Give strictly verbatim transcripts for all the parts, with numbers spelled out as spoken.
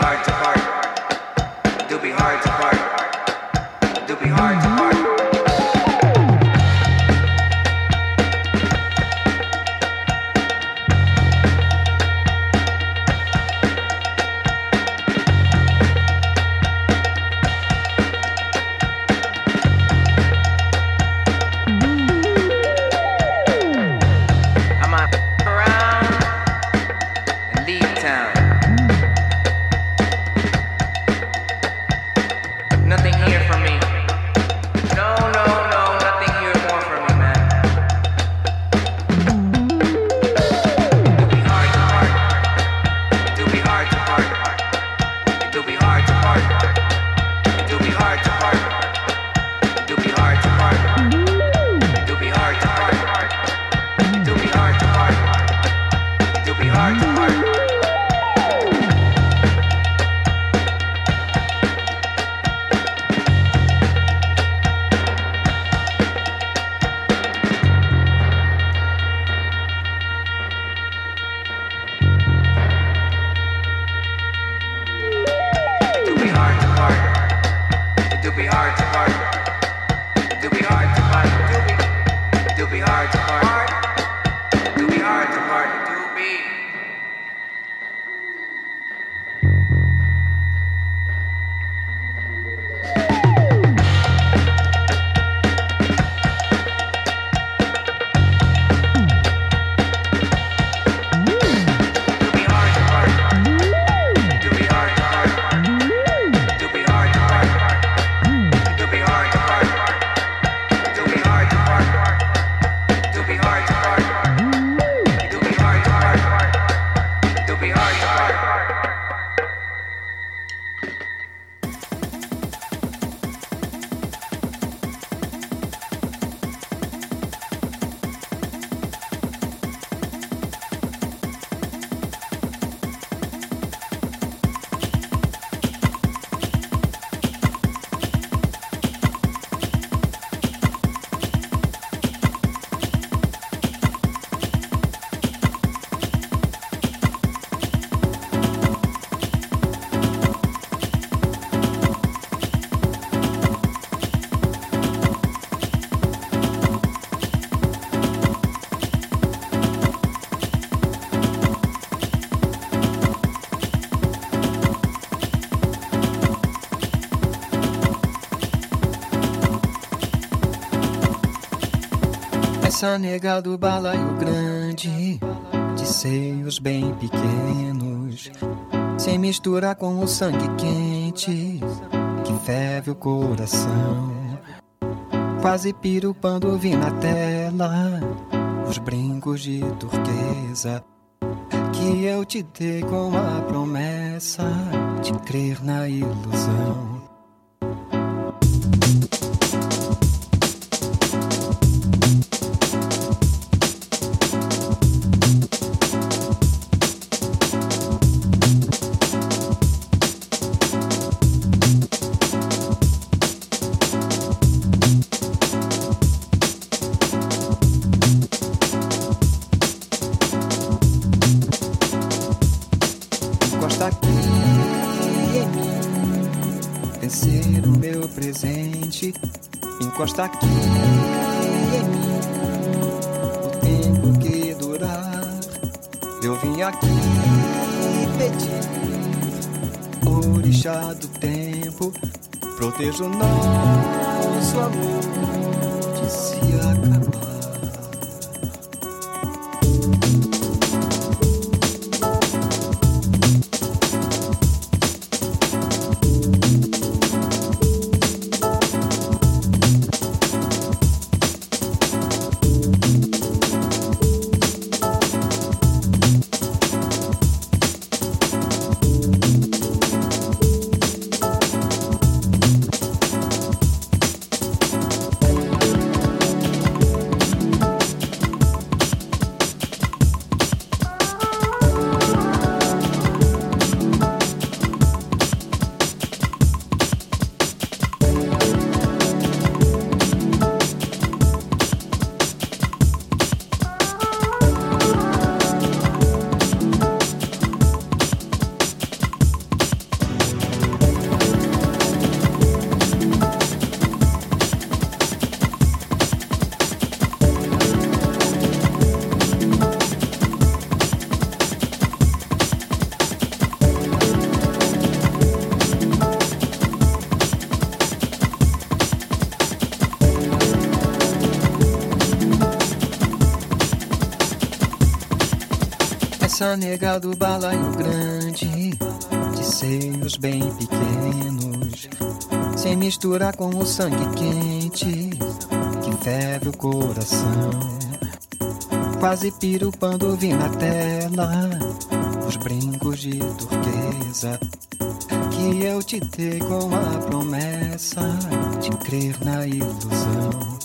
hard to part. Do be hard to part. Do be hard to part. Essa nega do balaio grande, de seios bem pequenos, sem misturar com o sangue quente que ferve o coração. Quase pirupando vi na tela os brincos de turquesa que eu te dei com a promessa de crer na ilusão. Encosta aqui em mim, o tempo que durar. Eu vim aqui pedir, orixá do tempo, proteja o nosso amor de se acabar. Essa nega do balaio grande, de seios bem pequenos, sem misturar com o sangue quente que ferve o coração. Quase pirupando vi na tela os brincos de turquesa que eu te dei com a promessa de crer na ilusão.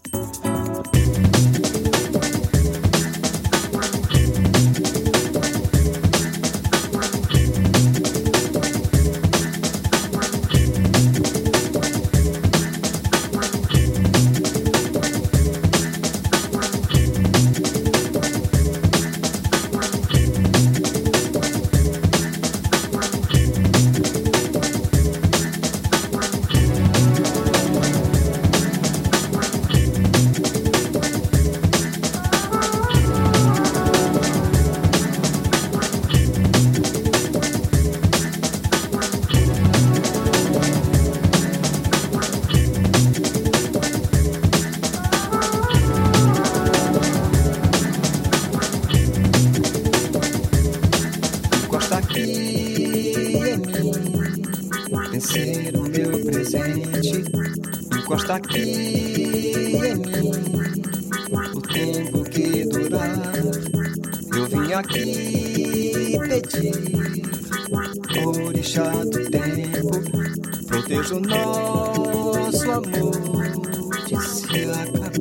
Encosta aqui em mim, o tempo que durar. Eu vim aqui pedir, orixá do tempo, proteja o nosso amor de se acabar.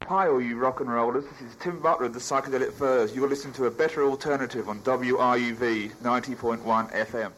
Hi all you rock and rollers, this is Tim Butler of the Psychedelic Furs. You're listening to a better alternative on W R U V ninety point one F M.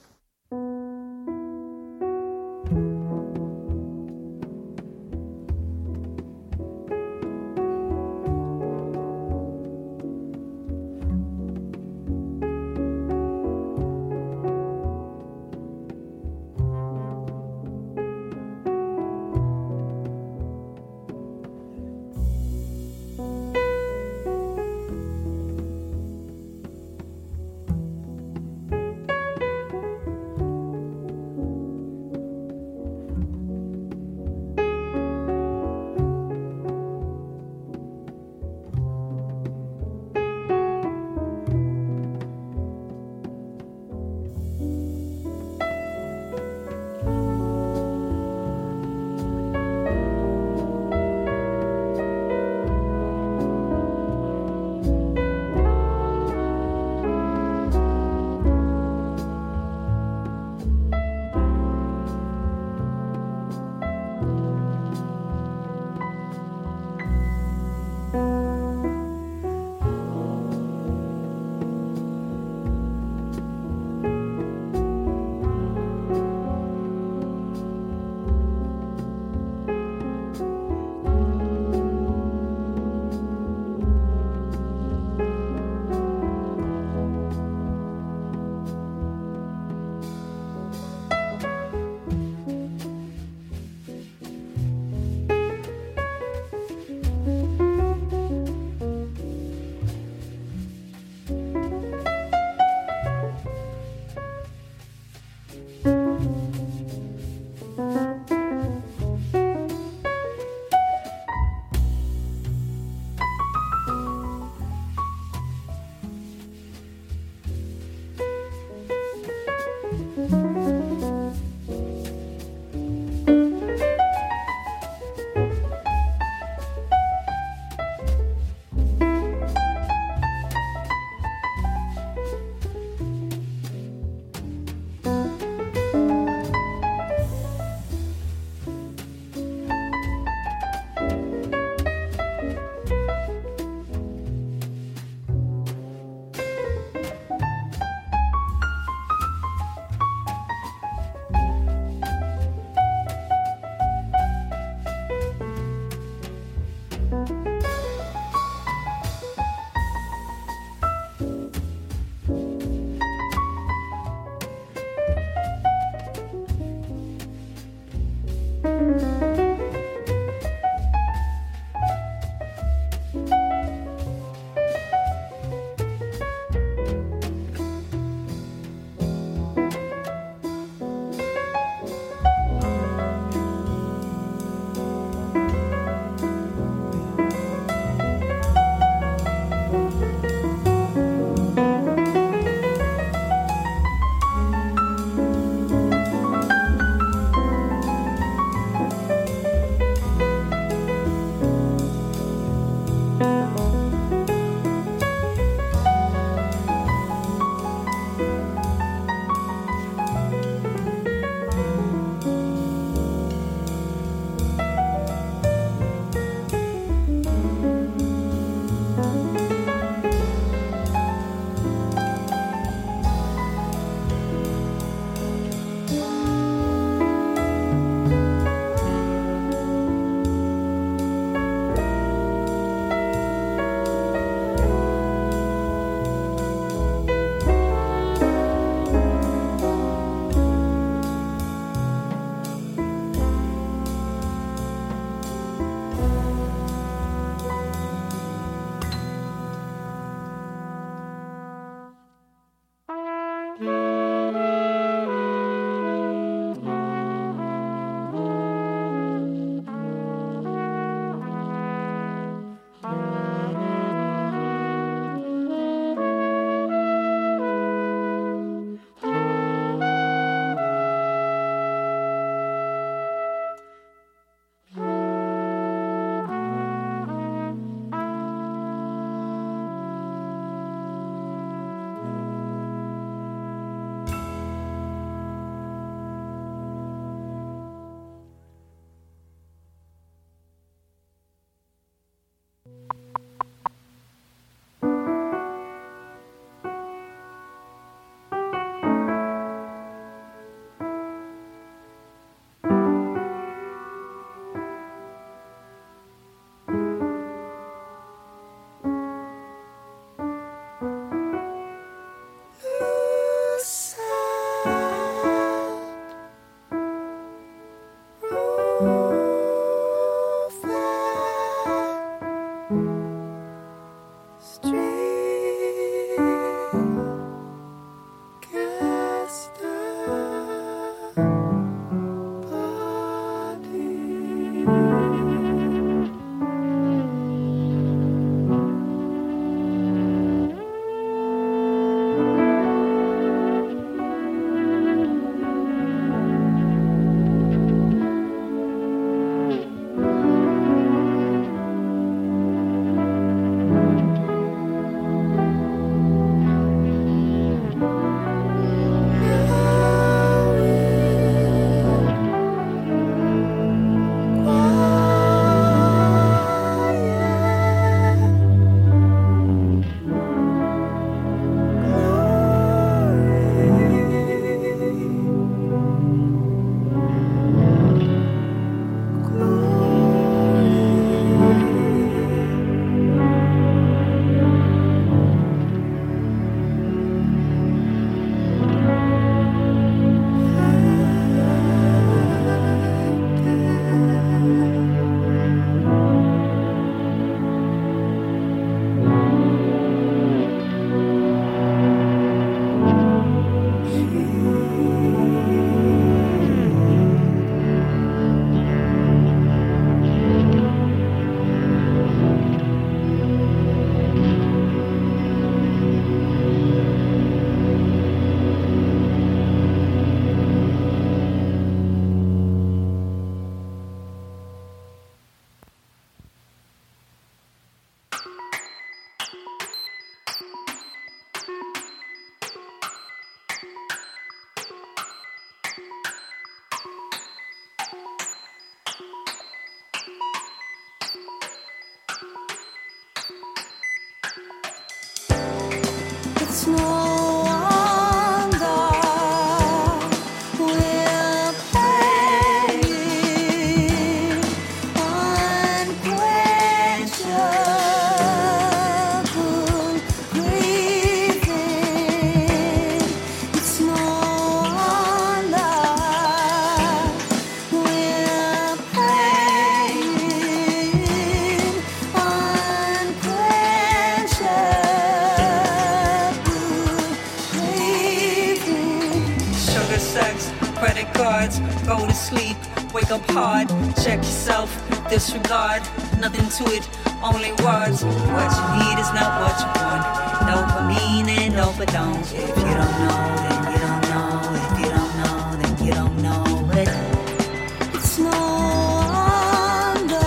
to sleep, wake up hard, check yourself, disregard, nothing to it, only words. What you need is not what you want. No for mean and no for don't. If you don't know, then you don't know. If you don't know, then you don't know. But it's no wonder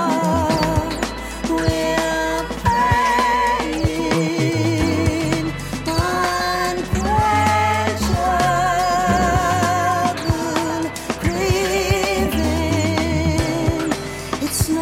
we're praying unquenchable craving. It's no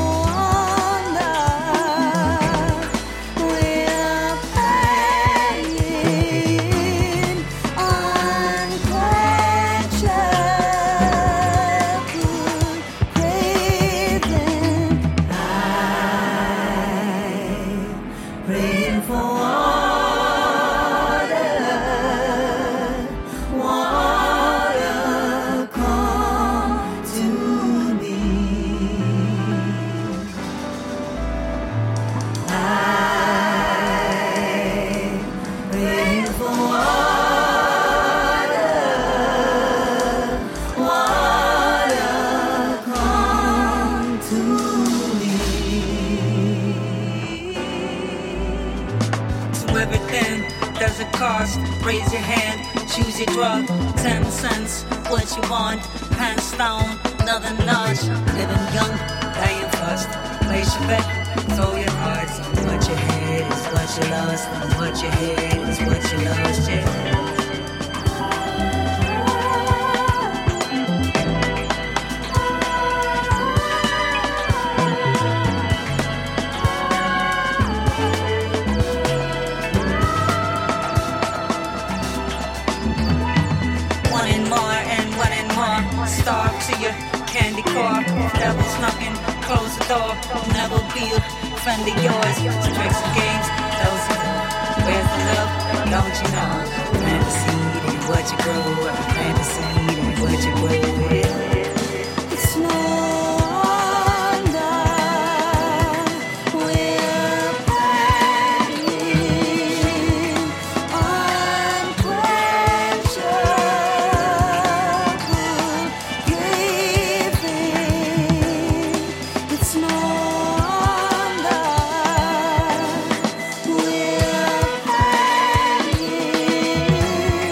raise your hand, choose your drug, ten cents, what you want, hands down, another notch, living young, dying fast, place your bet, throw your cards, on what you had is what you lost, on what you had is what you lost, yeah. Starve to your candy car, devil's knocking, close the door, never be a friend of yours, tricks and games, those who know, where's the love, don't you know, plant the seed and what you grow, plant the seed and what you grow, yeah. It's no wonder we're praying unquenchable. It's no wonder we're praying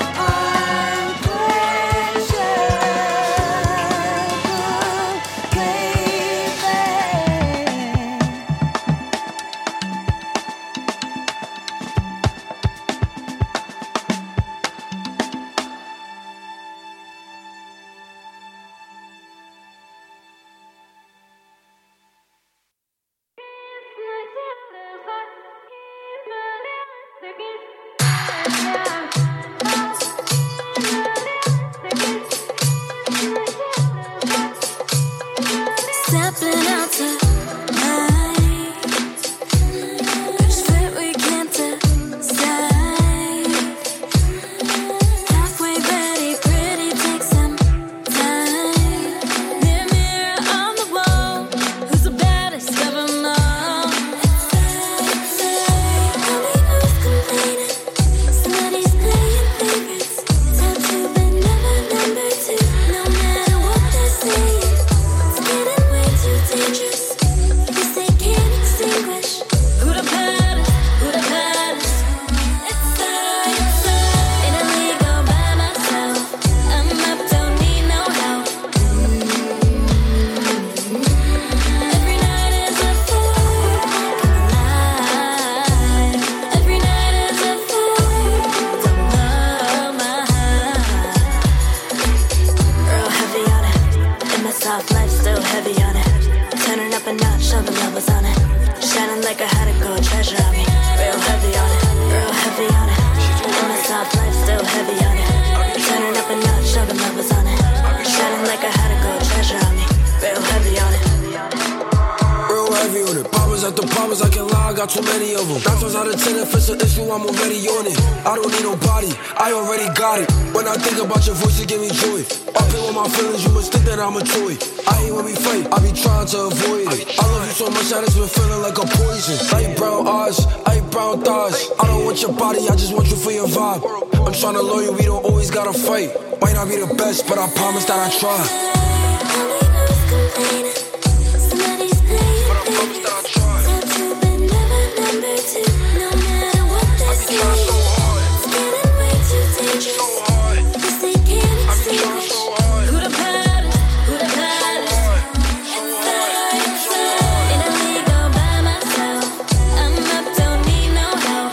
unquenchable Stepping out tonight, just fit we can't decide. Halfway ready, pretty, take some time. Mirror, mirror on the wall, who's the baddest of them all? Tell me who's complaining. Somebody's playing favorites. Time to but never number two. No matter what they're saying, it's getting way too dangerous. Cause they can't extinguish. Who the baddest? Who the baddest? It's I, it's I. In a league all by myself. I'm up, don't need no help. Every night is a fool. Come alive. Every night is a fool. Don't know my heart. Real heavy on it. In my soft life, still heavy on it. Turning up a notch, all the levels on it. Shining like I had a gold treasure on me. Real heavy on it. Real heavy on it. In my soft life, still heavy on it. Turning up a notch, all the levels on it. Shining like I had a gold treasure on me. Real heavy on it. Real heavy on it. Problems after problems, I can't lie, I got too many of them. Nine times out of ten, if it's an issue, I'm already on it. I don't need nobody, I already got it. When I think about your voice, you give me joy. Up here with my feelings, you must think that I'm a toy. I hate when we fight, I be trying to avoid it. I love you so much, I just been feeling like a poison. Light brown eyes, light brown thighs. I don't want your body, I just want you for your vibe. I'm tryna lure you, we don't always gotta fight. Might not be the best, but I promise that I try. Somebody's playing, But I promise that I try. top two, but never number two. No matter what they I be say, trying so hard, it's getting way too so dangerous. hard. 'Cause they can't I be trying extinguish. so hard, Who the baddest? Who the so baddest? hard, so hard, so hard. In a league all by myself, I'm up, don't need no help.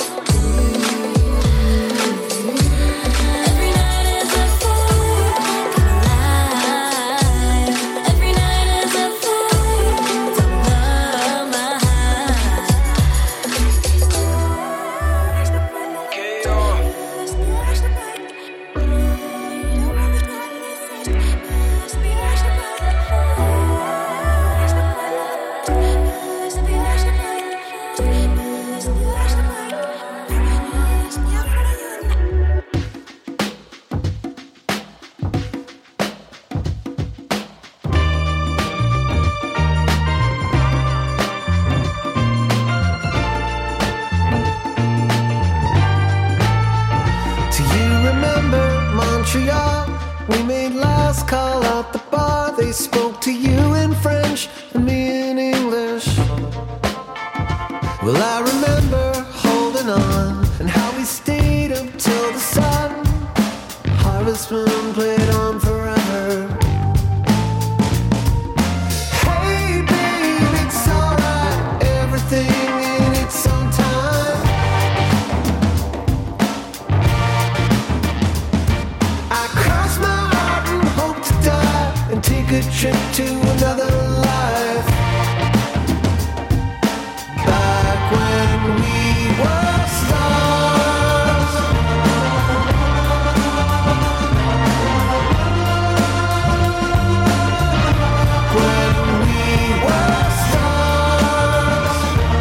Every night is a fool, come alive. Every night is a fool, don't love my high. K R. Do you remember Montreal? We made last call at the bar. They spoke to you in French and me in English. Well, I remember holding on and how we stayed up till the sun. Harvest Moon played on forever. Hey, babe, it's alright. Everything in its own time. I cross my heart and hope to die and take a trip to another life. Back when we were stars. When we were stars.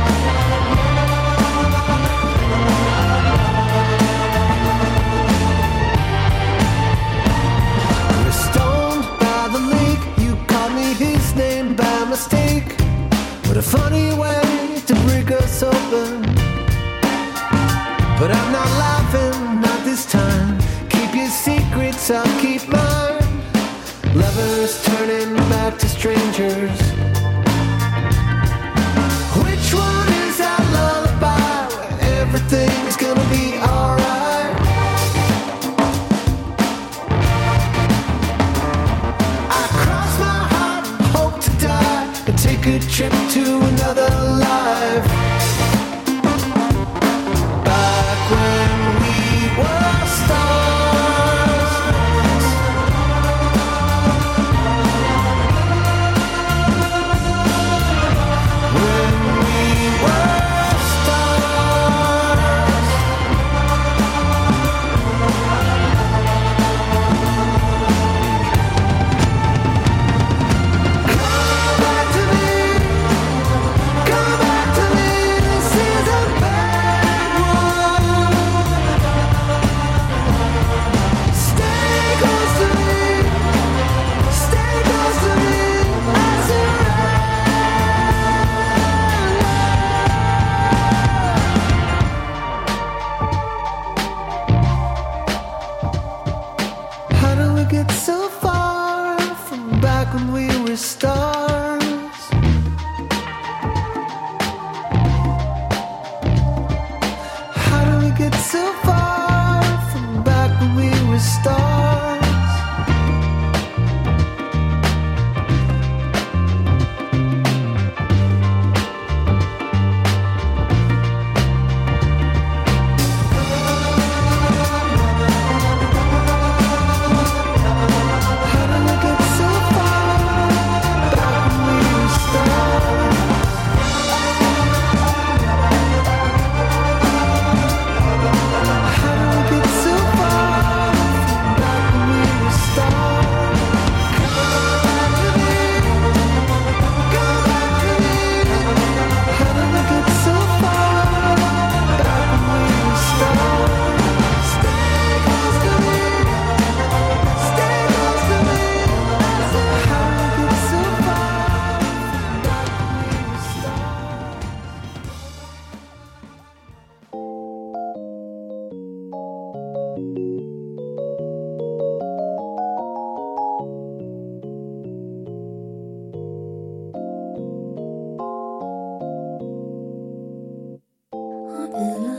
We're stoned by the lake. You called me his name by mistake. What a funny way to break us open. But I'm not laughing, not this time. Keep your secrets, I'll keep mine. Lovers turning back to strangers. Which one is that lullaby where everything's gonna be alright? I cross my heart, hope to die, and take a trip to another life. Back when we were stars. When we were stars. Come back to me. Come back to me.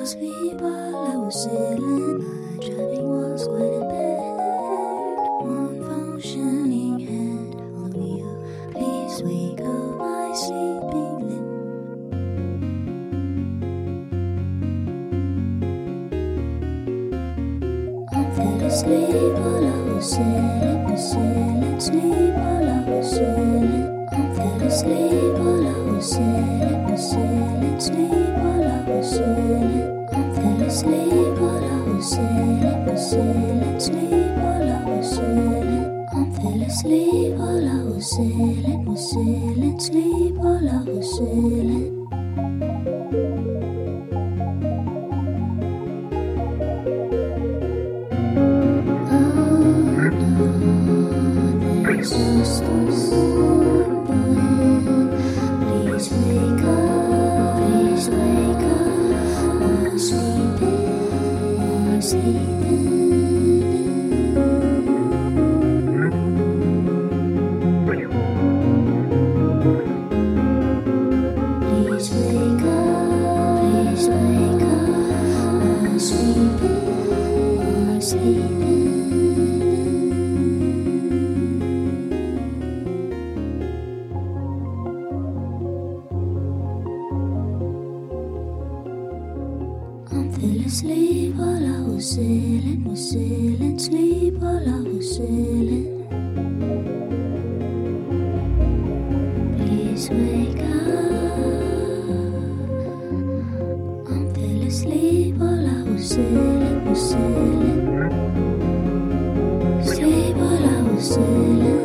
sleep while I was sailing. My driving was quite impaired. One functioning hand on the wheel. Please wake up my sleeping limb. I fell asleep while I was sailing, was sailing, sleep while I was sailing. I fell asleep while I was sailing, was sailing, sleep while I was sailing. I fell asleep while I was sailing, was sailing, sleep while I was sailing. I fell asleep while I was sailing, was sailing, sleep while I was sailing. Asleep while I was sailing, was sailing, sleep while I was sailing. Please wake up. I fell asleep while I was sailing, was sailing. Sleep while I was sailing.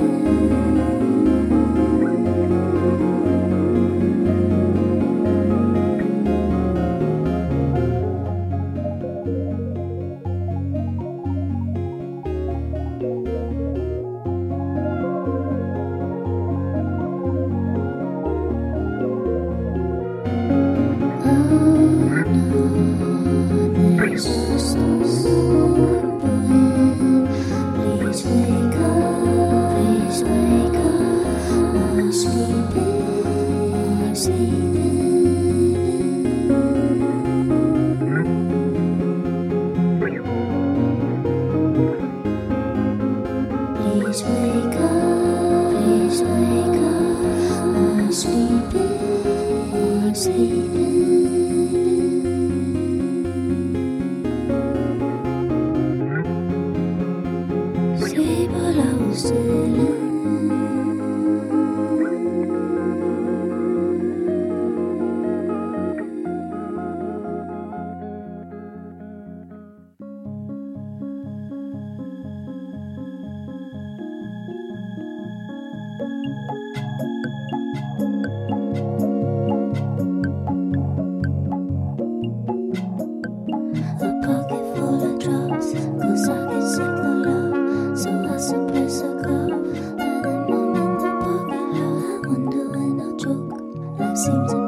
Seems